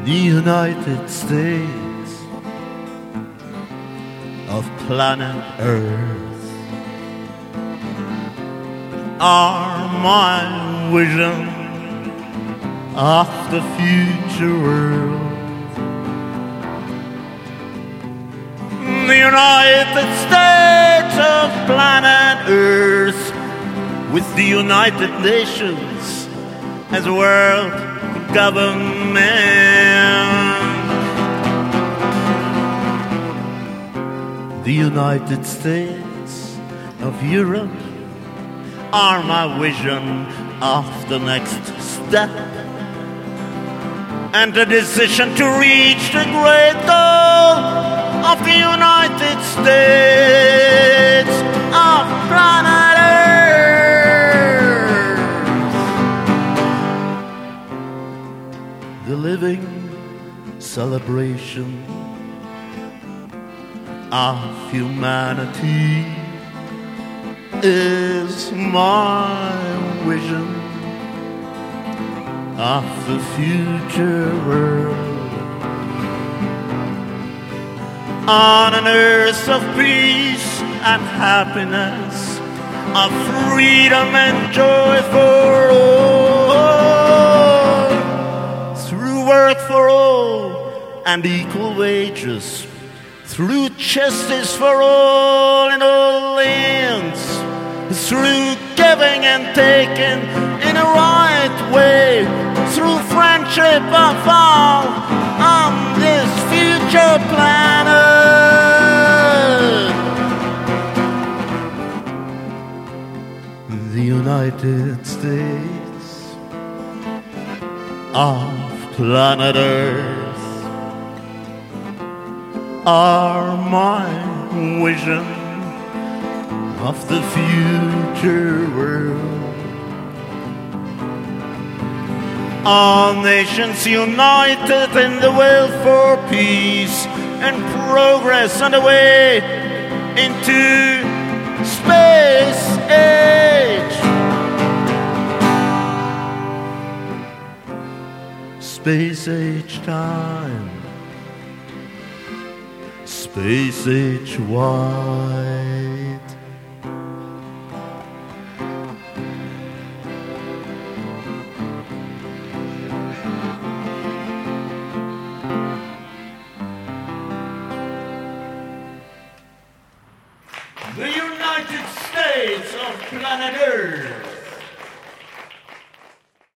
The United States of planet Earth are my vision of the future world. The United States of planet Earth, with the United Nations as world government. The United States of Europe are my vision of the next step, and the decision to reach the great goal of the United States of planet Earth. The living celebration of humanity is my vision of the future world. On an earth of peace and happiness, of freedom and joy for all, through work for all and equal wages, through justice for all in all lands, through giving and taking in a right way, through friendship of all on this future planet. The United States of planet Earth are my vision of the future world. All nations united in the will for peace and progress on the way into space age. Space age time. Space age wide. The United States of planet Earth.